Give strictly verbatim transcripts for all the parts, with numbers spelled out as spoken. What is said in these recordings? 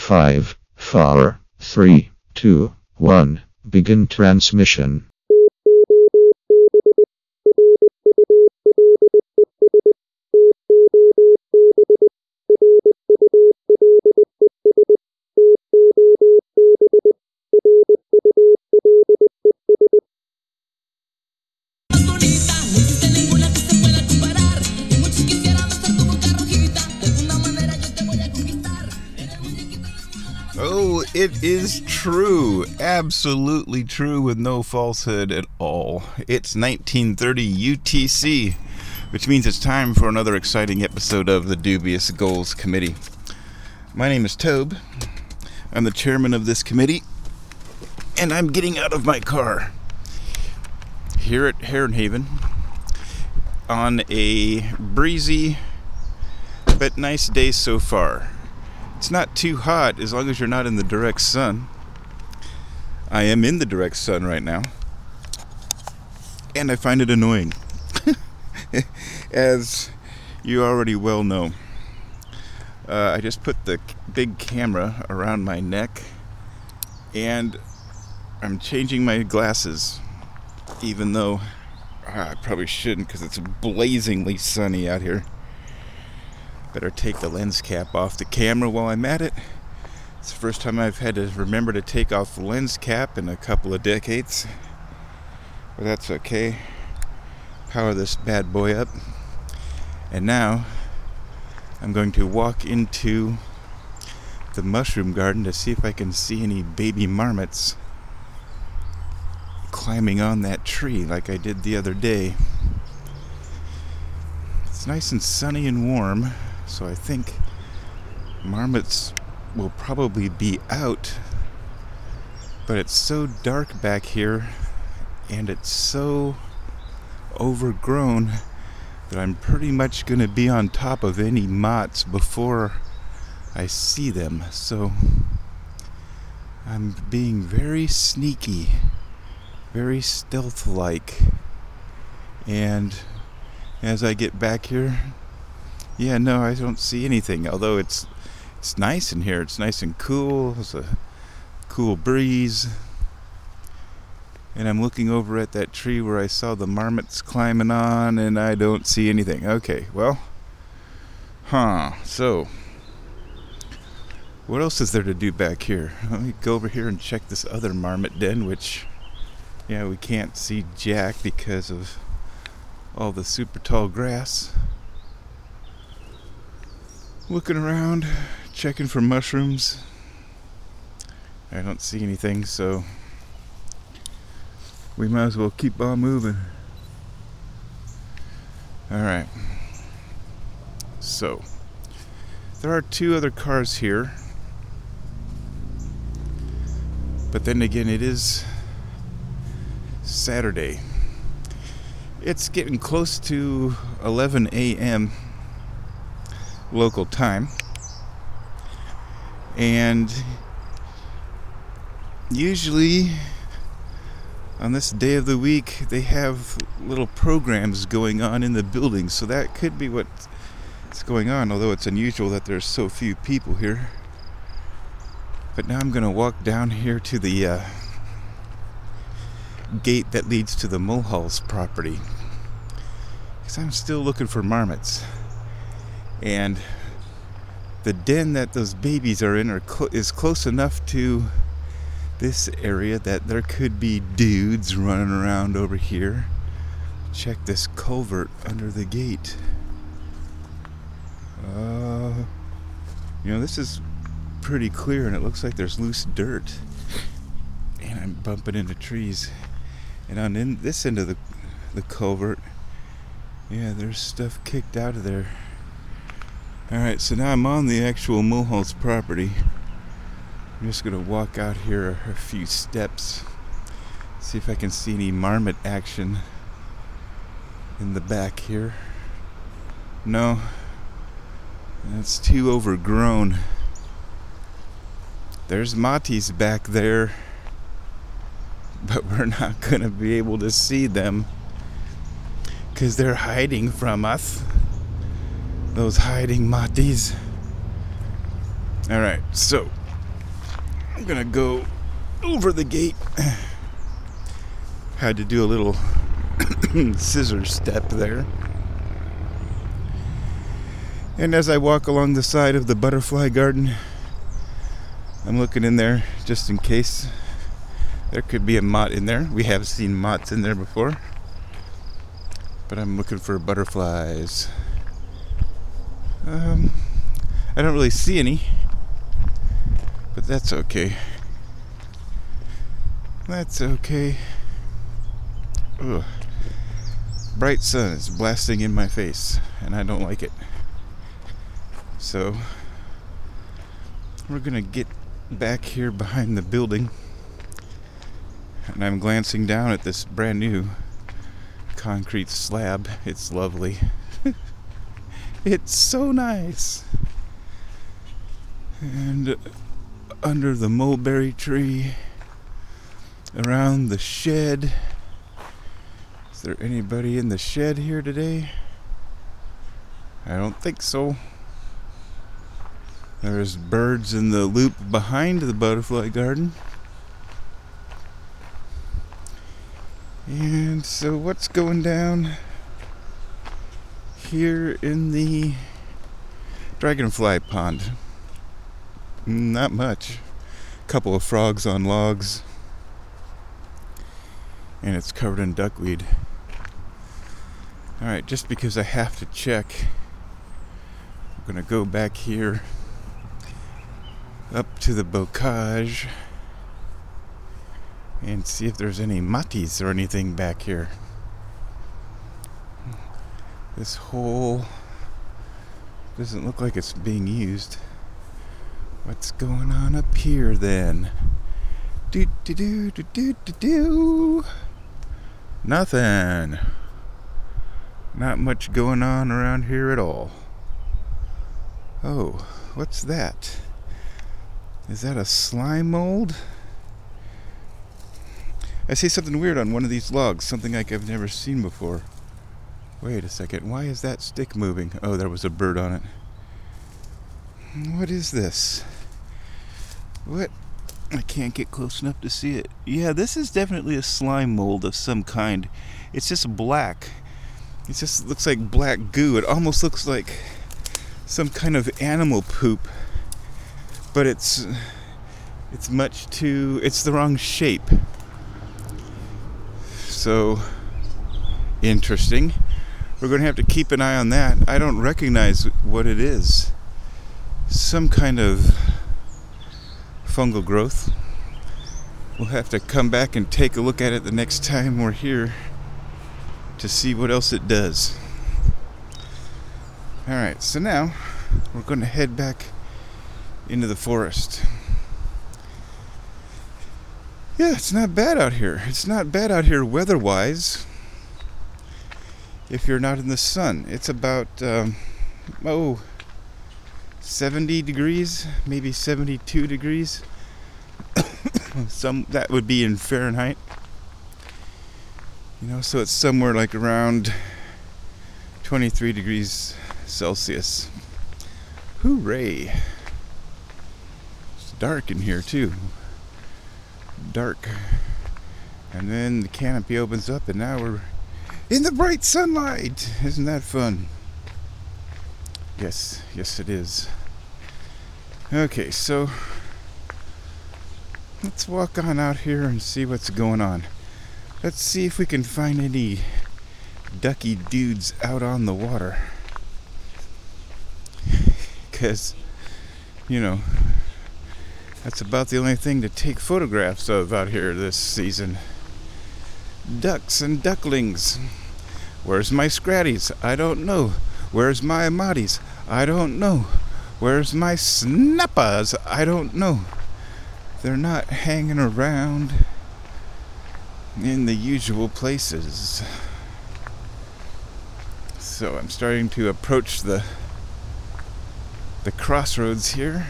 Five, four, three, two, one. Begin transmission. Oh, it is true. Absolutely true with no falsehood at all. It's nineteen thirty U T C, which means it's time for another exciting episode of the Dubious Goals Committee. My name is Tobe. I'm the chairman of this committee, and I'm getting out of my car here at Heron Haven on a breezy but nice day so far. It's not too hot as long as you're not in the direct sun. I am in the direct sun right now, and I find it annoying, as you already well know. Uh, I just put the big camera around my neck, and I'm changing my glasses, even though ah, I probably shouldn't because it's blazingly sunny out here. Better take the lens cap off the camera while I'm at it. It's the first time I've had to remember to take off the lens cap in a couple of decades. But that's okay. Power this bad boy up. And now I'm going to walk into the mushroom garden to see if I can see any baby marmots climbing on that tree like I did the other day. It's nice and sunny and warm. So I think marmots will probably be out, but it's so dark back here and it's so overgrown that I'm pretty much going to be on top of any moths before I see them. So I'm being very sneaky, very stealth-like, and as I get back here, yeah, no, I don't see anything, although it's it's nice in here. It's nice and cool. It's a cool breeze. And I'm looking over at that tree where I saw the marmots climbing on, and I don't see anything. Okay, well, huh, so what else is there to do back here? Let me go over here and check this other marmot den, which, yeah, we can't see jack because of all the super tall grass. Looking around, checking for mushrooms. I don't see anything, so we might as well keep on moving. Alright. So, there are two other cars here. But then again, it is Saturday. It's getting close to eleven a.m. local time, and usually on this day of the week they have little programs going on in the building, so that could be what's going on, although it's unusual that there's so few people here. But now I'm going to walk down here to the uh, gate that leads to the Mulhall's property, because I'm still looking for marmots. And the den that those babies are in are clo- is close enough to this area that there could be dudes running around over here. Check this culvert under the gate. Uh, you know, this is pretty clear, and it looks like there's loose dirt. And I'm bumping into trees. And on in this end of the the culvert, yeah, there's stuff kicked out of there. Alright, so now I'm on the actual Mulhall's property. I'm just going to walk out here a few steps, see if I can see any marmot action in the back here. No, that's too overgrown. There's Matis back there, but we're not going to be able to see them because they're hiding from us. Those hiding Matis. Alright, so I'm gonna go over the gate. Had to do a little scissor step there. And as I walk along the side of the butterfly garden, I'm looking in there just in case there could be a moth in there. We have seen moths in there before, but I'm looking for butterflies. Um, I don't really see any, but that's okay. That's okay. Ugh. Bright sun is blasting in my face, and I don't like it. So, we're gonna get back here behind the building, and I'm glancing down at this brand new concrete slab. It's lovely. It's so nice. And under the mulberry tree, around the shed. Is there anybody in the shed here today? I don't think so. There's birds in the loop behind the butterfly garden. And so what's going down here in the dragonfly pond? Not much. A couple of frogs on logs. And it's covered in duckweed. Alright, just because I have to check, I'm gonna go back here up to the bocage and see if there's any matis or anything back here. This hole doesn't look like it's being used. What's going on up here then? Do do do do do do do. Nothing. Not much going on around here at all. Oh, what's that? Is that a slime mold? I see something weird on one of these logs, something like I've never seen before. Wait a second, why is that stick moving? Oh, there was a bird on it. What is this? What? I can't get close enough to see it. Yeah, this is definitely a slime mold of some kind. It's just black. It just looks like black goo. It almost looks like some kind of animal poop. But it's it's much too, it's the wrong shape. So, interesting. We're going to have to keep an eye on that. I don't recognize what it is. Some kind of fungal growth. We'll have to come back and take a look at it the next time we're here to see what else it does. Alright, so now we're going to head back into the forest. Yeah, it's not bad out here. It's not bad out here weather-wise if you're not in the sun. It's about, um, oh, seventy degrees, maybe seventy-two degrees. Some that would be in Fahrenheit. You know, so it's somewhere like around twenty-three degrees Celsius. Hooray! It's dark in here too. Dark. And then the canopy opens up and now we're in the bright sunlight. Isn't that fun? Yes, yes it is. Okay, so let's walk on out here and see what's going on. Let's see if we can find any ducky dudes out on the water. Because, you know, that's about the only thing to take photographs of out here this season. Ducks and ducklings. Where's my scratties? I don't know. Where's my matis? I don't know. Where's my snappas? I don't know. They're not hanging around in the usual places. So I'm starting to approach the the crossroads here.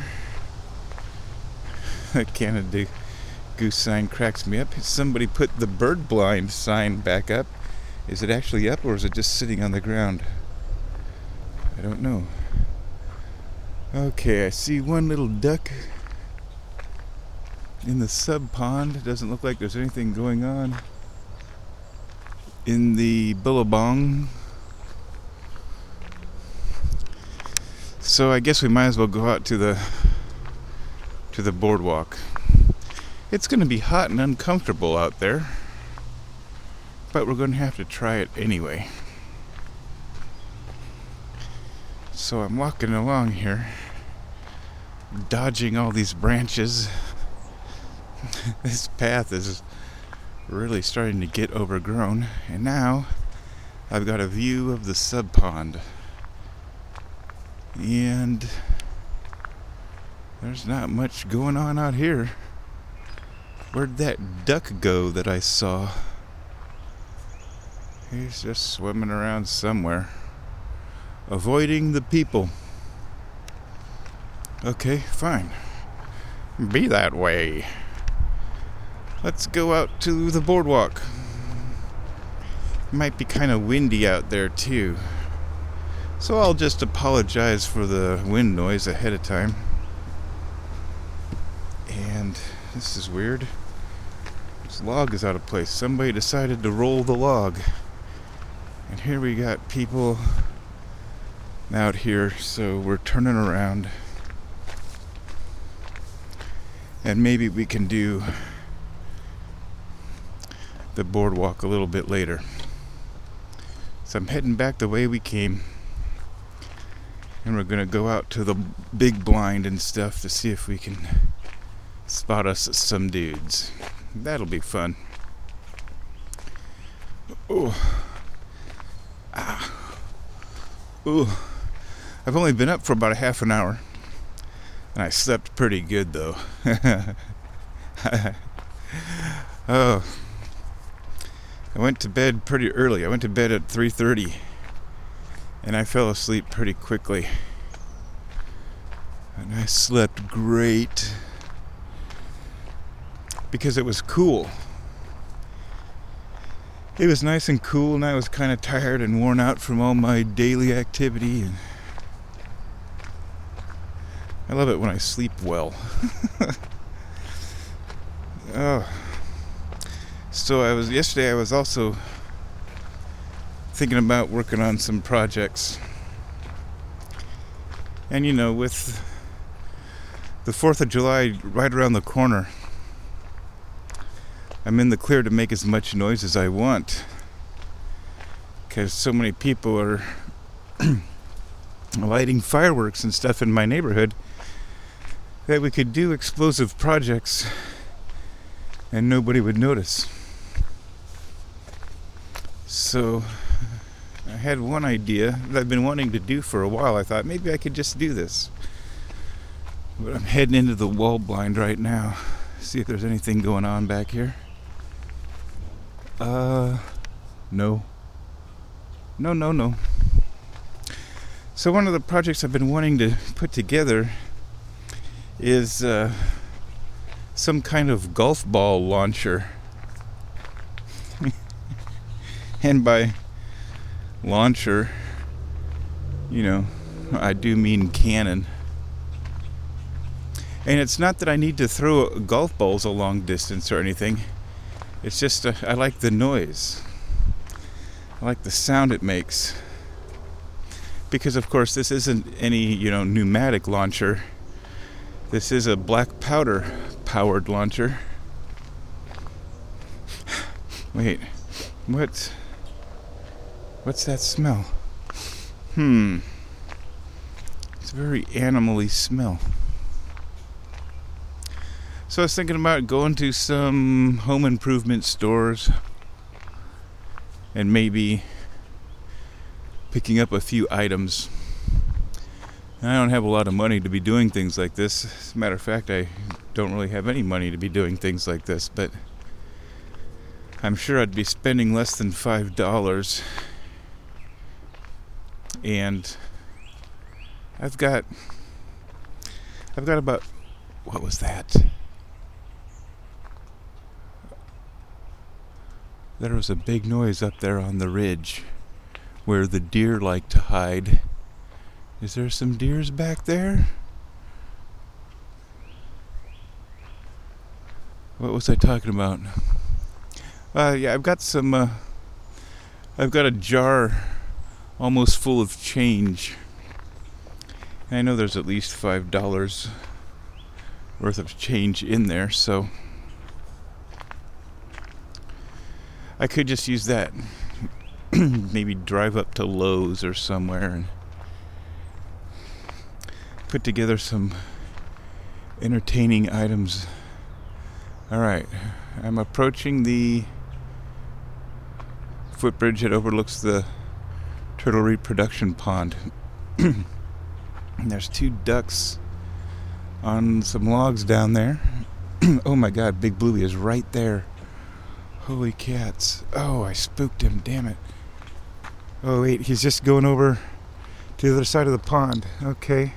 The Canada Goose sign cracks me up. Somebody put the bird blind sign back up. Is it actually up or is it just sitting on the ground? I don't know. Okay, I see one little duck in the sub pond. It doesn't look like there's anything going on in the billabong. So I guess we might as well go out to the to the boardwalk. It's going to be hot and uncomfortable out there, but we're going to have to try it anyway. So I'm walking along here, dodging all these branches. This path is really starting to get overgrown, and now I've got a view of the sub pond. And there's not much going on out here. Where'd that duck go that I saw? He's just swimming around somewhere, avoiding the people. Okay, fine. Be that way. Let's go out to the boardwalk. It might be kind of windy out there too, so I'll just apologize for the wind noise ahead of time. And this is weird. This log is out of place. Somebody decided to roll the log. And here we got people out here, so we're turning around. And maybe we can do the boardwalk a little bit later. So I'm heading back the way we came. And we're gonna go out to the big blind and stuff to see if we can spot us some dudes. That'll be fun. Oh. Ah. Ooh. I've only been up for about a half an hour. And I slept pretty good though. Oh. I went to bed pretty early. I went to bed at three thirty. And I fell asleep pretty quickly. And I slept great. Because it was cool. It was nice and cool, and I was kind of tired and worn out from all my daily activity. And I love it when I sleep well. Oh. So I was yesterday I was also thinking about working on some projects. And you know, with the fourth of July right around the corner, I'm in the clear to make as much noise as I want, because so many people are lighting fireworks and stuff in my neighborhood that we could do explosive projects and nobody would notice. So I had one idea that I've been wanting to do for a while. I thought maybe I could just do this. But I'm heading into the wall blind right now. See if there's anything going on back here. Uh, no. No, no, no. So one of the projects I've been wanting to put together is uh, some kind of golf ball launcher. And by launcher, you know, I do mean cannon. And it's not that I need to throw golf balls a long distance or anything. It's just uh, I like the noise. I like the sound it makes. Because of course this isn't any, you know, pneumatic launcher. This is a black powder powered launcher. Wait, what? What's that smell? Hmm. It's a very animal-y smell. So I was thinking about going to some home improvement stores and maybe picking up a few items. And I don't have a lot of money to be doing things like this. As a matter of fact, I don't really have any money to be doing things like this, but I'm sure I'd be spending less than five dollars. And I've got I've got about, what was that? There was a big noise up there on the ridge where the deer like to hide. Is there some deers back there? What was I talking about? Uh, yeah, I've got some, uh, I've got a jar almost full of change. And I know there's at least five dollars worth of change in there, so I could just use that. Maybe drive up to Lowe's or somewhere and put together some entertaining items. Alright, I'm approaching the footbridge that overlooks the turtle reproduction pond. And there's two ducks on some logs down there. Oh my god, Big Bluey is right there. Holy cats. Oh, I spooked him, damn it. Oh wait, he's just going over to the other side of the pond. Okay.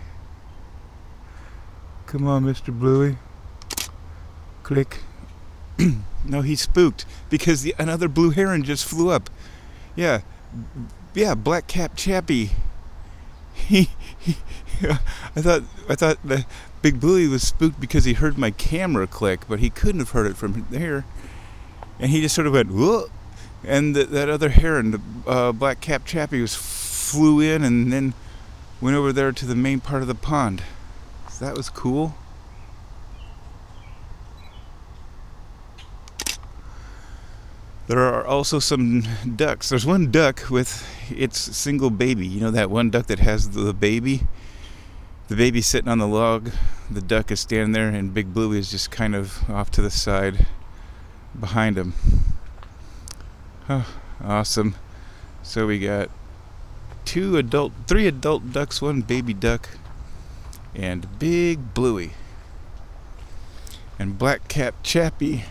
Come on, Mister Bluey. Click. No, he's spooked because the another blue heron just flew up. Yeah. Yeah, Black Cap Chappie. He, he I thought I thought the Big Bluey was spooked because he heard my camera click, but he couldn't have heard it from there. And he just sort of went, whoa. And the, that other heron, the uh, Black Cap Chappie, was flew in and then went over there to the main part of the pond. So that was cool. There are also some ducks. There's one duck with its single baby. You know that one duck that has the baby? The baby's sitting on the log. The duck is standing there, and Big Bluey is just kind of off to the side behind him. Oh, awesome. So we got two adult, three adult ducks, one baby duck, and Big Bluey. And Black Cap Chappie,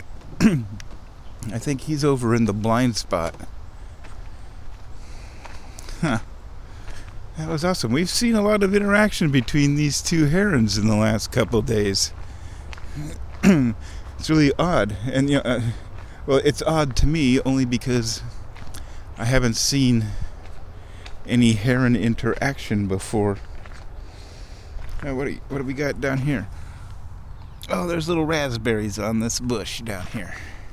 I think he's over in the blind spot. Huh. That was awesome. We've seen a lot of interaction between these two herons in the last couple days. It's really odd. And, you know, uh, well, it's odd to me only because I haven't seen any heron interaction before. Now, what do, you, what do we got down here? Oh, there's little raspberries on this bush down here.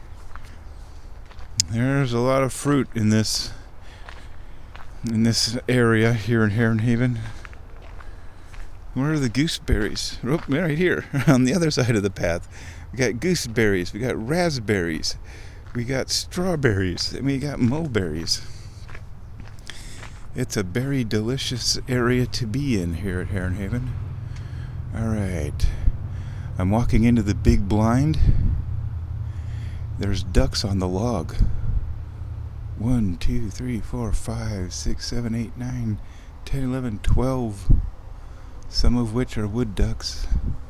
There's a lot of fruit in this in this area here in Heron Haven. Where are the gooseberries? Oh, right here on the other side of the path. We got gooseberries, we got raspberries, we got strawberries, and we got mulberries. It's a very delicious area to be in here at Heron Haven. Alright, I'm walking into the big blind. There's ducks on the log. One, two, three, four, five, six, seven, eight, nine, ten, eleven, twelve. Some of which are wood ducks.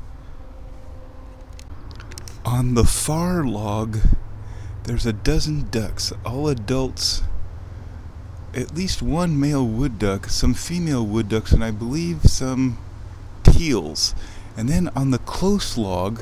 On the far log, there's a dozen ducks, all adults. At least one male wood duck, some female wood ducks, and I believe some teals. And then on the close log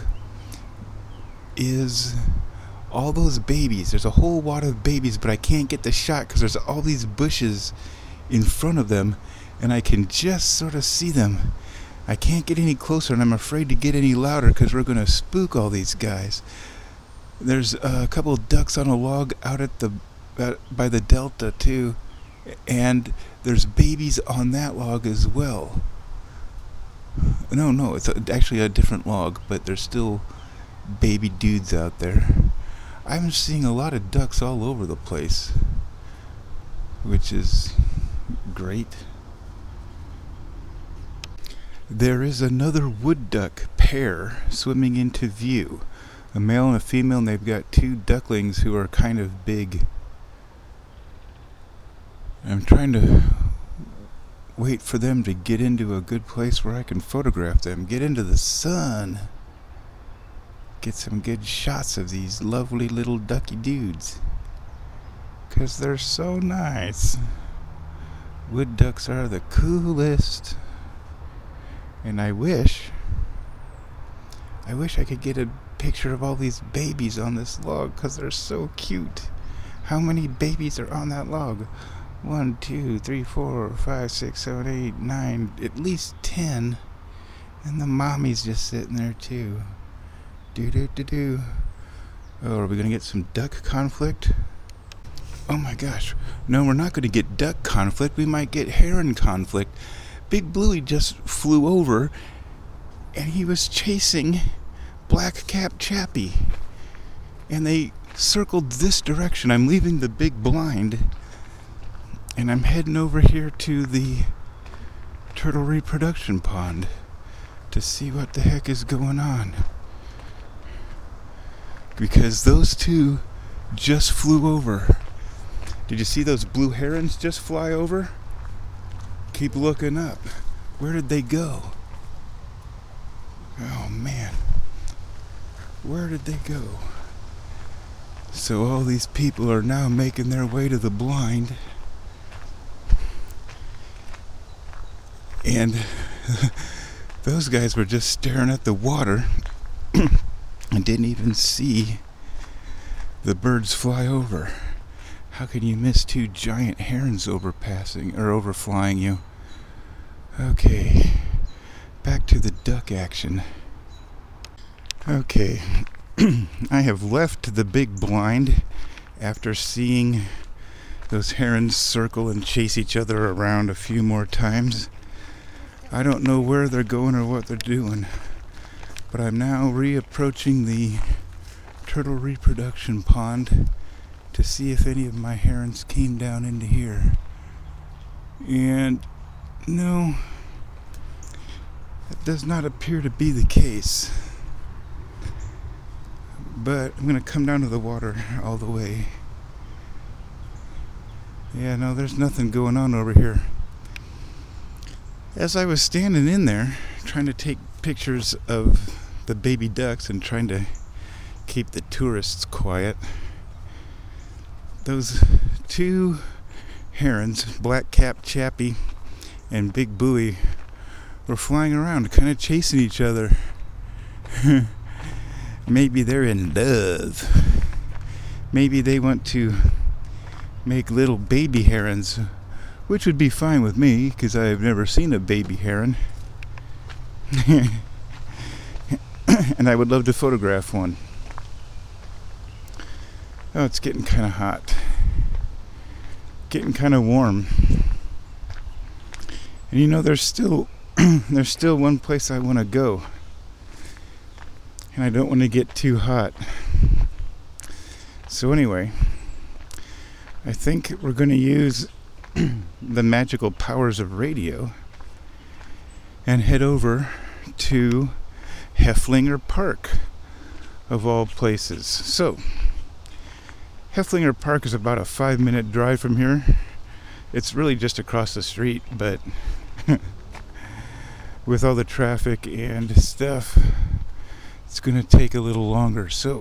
is all those babies. There's a whole wad of babies, but I can't get the shot because there's all these bushes in front of them, and I can just sort of see them. I can't get any closer, and I'm afraid to get any louder because we're going to spook all these guys. There's uh, a couple of ducks on a log out at the uh, by the delta too, and there's babies on that log as well. No, no, it's a, actually a different log, but there's still baby dudes out there. I'm seeing a lot of ducks all over the place, which is great. There is another wood duck pair swimming into view. A male and a female, and they've got two ducklings who are kind of big. I'm trying to wait for them to get into a good place where I can photograph them. Get into the sun. Get some good shots of these lovely little ducky dudes. Because they're so nice. Wood ducks are the coolest. And I wish, I wish I could get a picture of all these babies on this log because they're so cute. How many babies are on that log? One, two, three, four, five, six, seven, eight, nine, at least ten. And the mommy's just sitting there too. Do do do do. Oh, are we gonna get some duck conflict? Oh my gosh. No, we're not gonna get duck conflict. We might get heron conflict. Big Bluey just flew over and he was chasing Black-capped Chappie. And they circled this direction. I'm leaving the big blind and I'm heading over here to the turtle reproduction pond to see what the heck is going on. Because those two just flew over. Did you see those blue herons just fly over? Keep looking up. Where did they go? Oh man. Where did they go? So all these people are now making their way to the blind. And those guys were just staring at the water and didn't even see the birds fly over. How can you miss two giant herons overpassing or overflying you? Okay, back to the duck action. Okay, I have left the big blind after seeing those herons circle and chase each other around a few more times. I don't know where they're going or what they're doing, but I'm now reapproaching the turtle reproduction pond to see if any of my herons came down into here. And no, that does not appear to be the case. But I'm going to come down to the water all the way. Yeah, no, there's nothing going on over here. As I was standing in there trying to take pictures of the baby ducks and trying to keep the tourists quiet, those two herons, Black-capped Chappie and Big Bluey, were flying around kind of chasing each other. Maybe they're in love. Maybe they want to make little baby herons, which would be fine with me because I've never seen a baby heron. And I would love to photograph one. Oh, it's getting kind of hot. Getting kind of warm. And you know, there's still there's still one place I want to go. And I don't want to get too hot. So anyway, I think we're going to use the magical powers of radio and head over to Hefflinger Park, of all places. So, Hefflinger Park is about a five minute drive from here. It's really just across the street, but with all the traffic and stuff, it's going to take a little longer. So,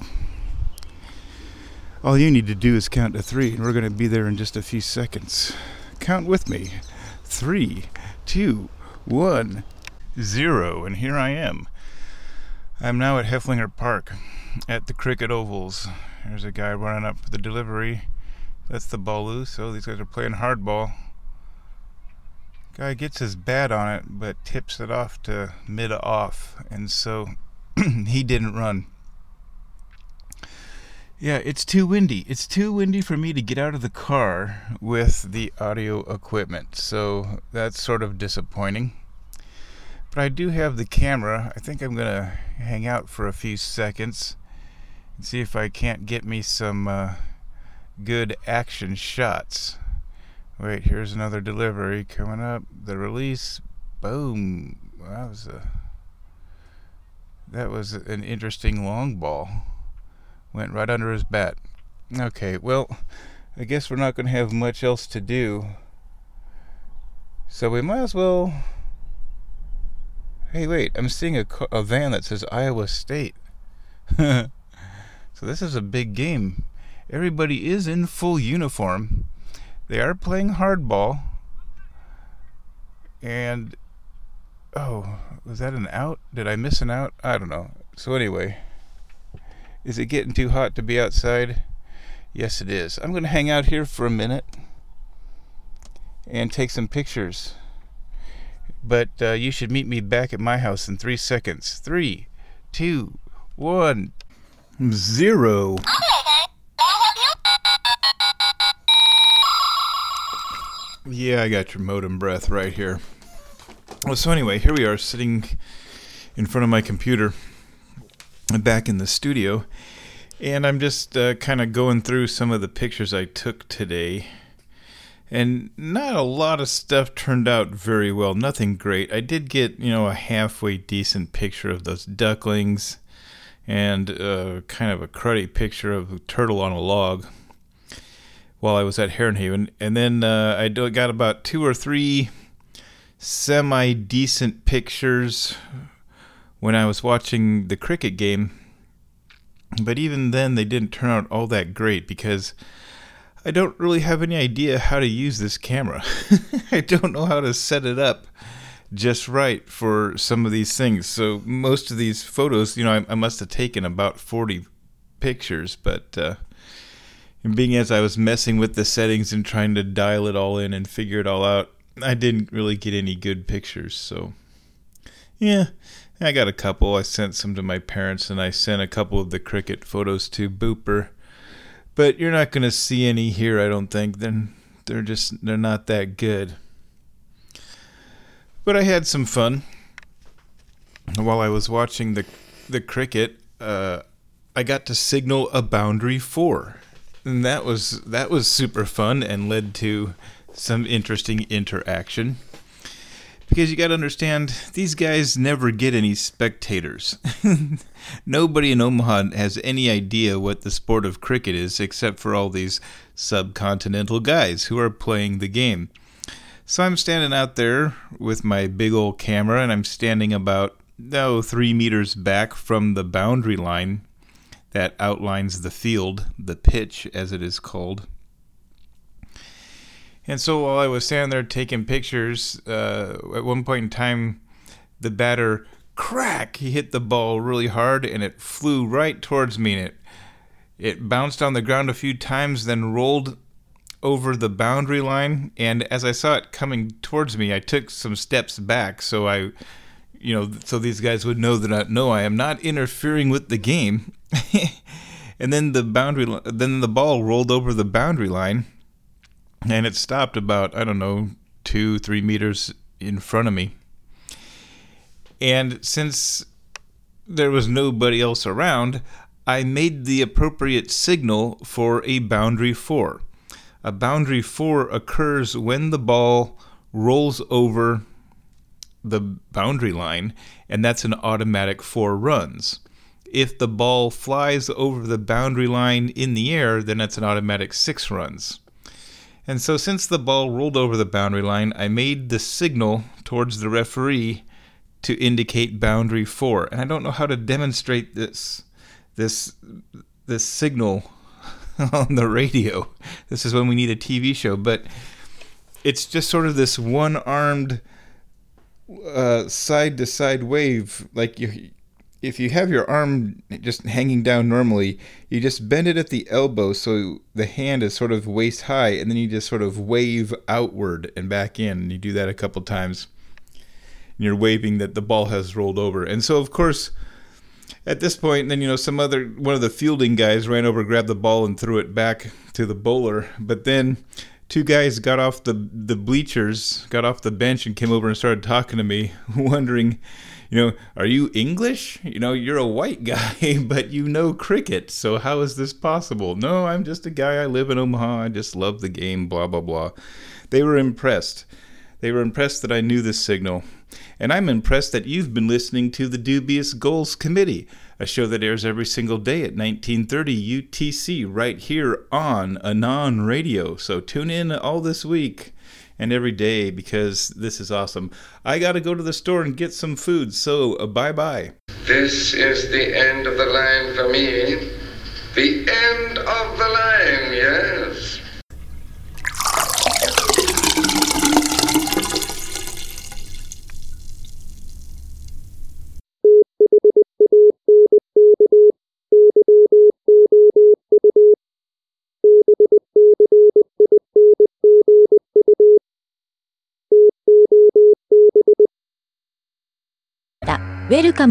all you need to do is count to three, and we're going to be there in just a few seconds. Count with me. Three, two, one, zero. And here I am. I'm now at Hefflinger Park at the Cricket Ovals. There's a guy running up for the delivery. That's the Baloo. So these guys are playing hardball. Guy gets his bat on it, but tips it off to mid-off. And so he didn't run. Yeah, it's too windy. It's too windy for me to get out of the car with the audio equipment. So that's sort of disappointing. But I do have the camera. I think I'm going to hang out for a few seconds and see if I can't get me some uh, good action shots. Wait, here's another delivery coming up. The release. Boom. That was a that was an interesting long ball. Went right under his bat. Okay, well, I guess we're not going to have much else to do. So we might as well... Hey, wait, I'm seeing a, a van that says Iowa State. So this is a big game. Everybody is in full uniform. They are playing hardball. And... Oh, was that an out? Did I miss an out? I don't know. So anyway... Is it getting too hot to be outside? Yes, it is. I'm going to hang out here for a minute and take some pictures. But uh, you should meet me back at my house in three seconds. Three, two, one, zero. Yeah, I got your modem breath right here. Well, so anyway, here we are sitting in front of my computer back in the studio, and I'm just uh, kind of going through some of the pictures I took today. And not a lot of stuff turned out very well. Nothing great. I did get, you know, a halfway decent picture of those ducklings and uh, kind of a cruddy picture of a turtle on a log while I was at Heron Haven. And then uh, I got about two or three semi-decent pictures when I was watching the cricket game. But even then, they didn't turn out all that great because I don't really have any idea how to use this camera. I don't know how to set it up just right for some of these things. So most of these photos, you know, I, I must have taken about forty pictures, but uh, being as I was messing with the settings and trying to dial it all in and figure it all out, I didn't really get any good pictures. So yeah, I got a couple. I sent some to my parents, and I sent a couple of the cricket photos to Booper. But you're not going to see any here, I don't think. Then they're just they're not that good. But I had some fun while I was watching the the cricket. Uh, I got to signal a boundary four, and that was that was super fun and led to some interesting interaction. Because you got to understand, these guys never get any spectators. Nobody in Omaha has any idea what the sport of cricket is, except for all these subcontinental guys who are playing the game. So I'm standing out there with my big old camera, and I'm standing about, oh, three meters back from the boundary line that outlines the field, the pitch as it is called. And so while I was standing there taking pictures, uh, at one point in time, the batter, crack, he hit the ball really hard, and it flew right towards me, and it, it bounced on the ground a few times, then rolled over the boundary line. And as I saw it coming towards me, I took some steps back, so I, you know, so these guys would know that I, no, I am not interfering with the game. And then the boundary, then the ball rolled over the boundary line. And it stopped about, I don't know, two, three meters in front of me. And since there was nobody else around, I made the appropriate signal for a boundary four. A boundary four occurs when the ball rolls over the boundary line, and that's an automatic four runs. If the ball flies over the boundary line in the air, then that's an automatic six runs. And so since the ball rolled over the boundary line, I made the signal towards the referee to indicate boundary four. And I don't know how to demonstrate this this this signal on the radio. This is when we need a T V show, but it's just sort of this one-armed uh, side-to-side wave. Like you, if you have your arm just hanging down normally, you just bend it at the elbow so the hand is sort of waist high, and then you just sort of wave outward and back in. And you do that a couple times, and you're waving that the ball has rolled over. And so, of course, at this point, then, you know, some other, one of the fielding guys ran over, grabbed the ball, and threw it back to the bowler. But then two guys got off the, the bleachers, got off the bench, and came over and started talking to me, wondering, you know, are you English? You know, you're a white guy, but you know cricket, so how is this possible? No, I'm just a guy. I live in Omaha. I just love the game, blah, blah, blah. They were impressed. They were impressed that I knew this signal. And I'm impressed that you've been listening to the Dubious Goals Committee, a show that airs every single day at nineteen thirty U T C right here on Anon Radio. So tune in all this week and every day, because this is awesome. I got to go to the store and get some food, so uh, bye-bye. This is the end of the line for me. The end of the line, yes. Welcome